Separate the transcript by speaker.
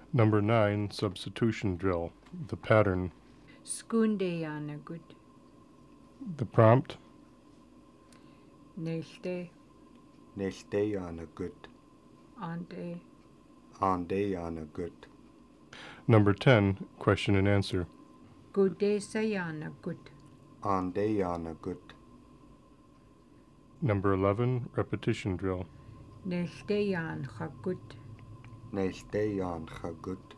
Speaker 1: Number 9, substitution drill. The pattern.
Speaker 2: Skundeyanagut.
Speaker 1: The prompt.
Speaker 2: Nelte.
Speaker 3: Nechteyanagut.
Speaker 2: Ante.
Speaker 3: Andeyanagut.
Speaker 1: Number 10, question and answer.
Speaker 2: Gudesayanagut.
Speaker 3: Andeyanagut.
Speaker 1: Number 11, repetition drill.
Speaker 2: Nelteyan chagut.
Speaker 3: Nechteyanchagut.